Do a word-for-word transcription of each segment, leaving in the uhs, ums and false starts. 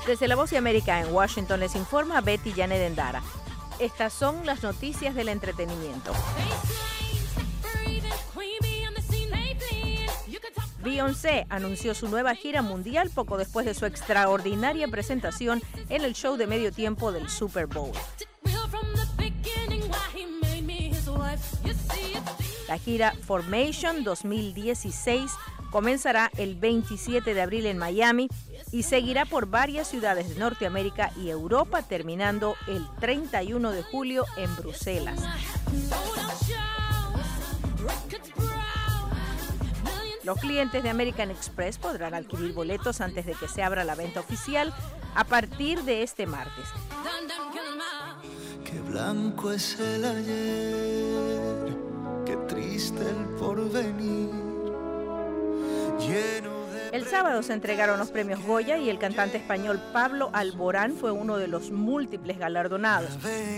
Desde La Voz de América en Washington les informa Betty Janet Endara. Estas son las noticias del entretenimiento. Beyoncé anunció su nueva gira mundial poco después de su extraordinaria presentación en el show de medio tiempo del Super Bowl. La gira Formation dos mil dieciséis comenzará el veintisiete de abril en Miami y seguirá por varias ciudades de Norteamérica y Europa, terminando el treinta y uno de julio en Bruselas. Los clientes de American Express podrán adquirir boletos antes de que se abra la venta oficial a partir de este martes. Qué blanco es el ayer, qué triste el porvenir. El sábado se entregaron los premios Goya y el cantante español Pablo Alborán fue uno de los múltiples galardonados.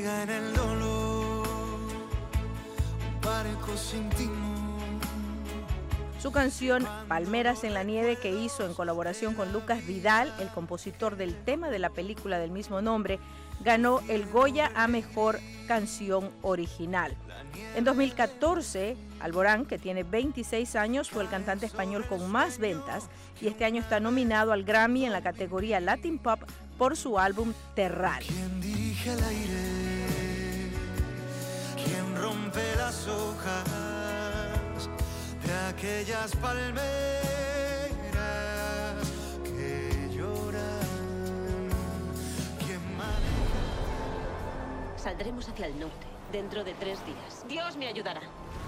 Su canción Palmeras en la nieve, que hizo en colaboración con Lucas Vidal, el compositor del tema de la película del mismo nombre, ganó el Goya a Mejor Canción Original. En dos mil catorce, Alborán, que tiene veintiséis años, fue el cantante español con más ventas y este año está nominado al Grammy en la categoría Latin Pop por su álbum Terral. ¿Quién dirige el aire? ¿Quién rompe las hojas de aquellas palmeras que lloran? ¿Quién maneja? Saldremos hacia el norte dentro de tres días. Dios me ayudará.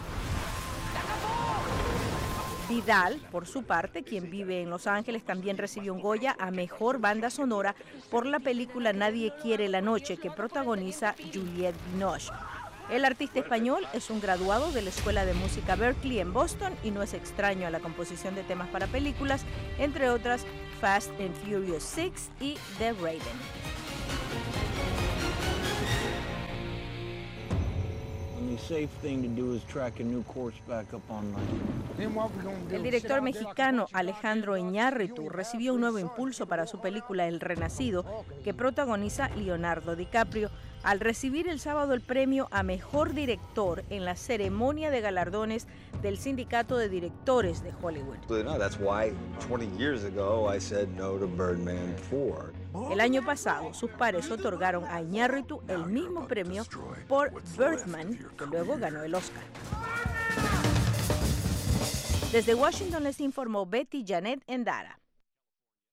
Vidal, por su parte, quien vive en Los Ángeles, también recibió un Goya a Mejor Banda Sonora por la película Nadie quiere la noche, que protagoniza Juliette Binoche. El artista español es un graduado de la Escuela de Música Berklee en Boston y no es extraño a la composición de temas para películas, entre otras Fast and Furious seis y The Raven. El director mexicano Alejandro Iñárritu recibió un nuevo impulso para su película El Renacido, que protagoniza Leonardo DiCaprio, al recibir el sábado el premio a Mejor Director en la ceremonia de galardones del Sindicato de Directores de Hollywood. El año pasado, sus pares otorgaron a Iñárritu el mismo premio por Birdman, que luego ganó el Oscar. Desde Washington les informó Betty Janet Endara.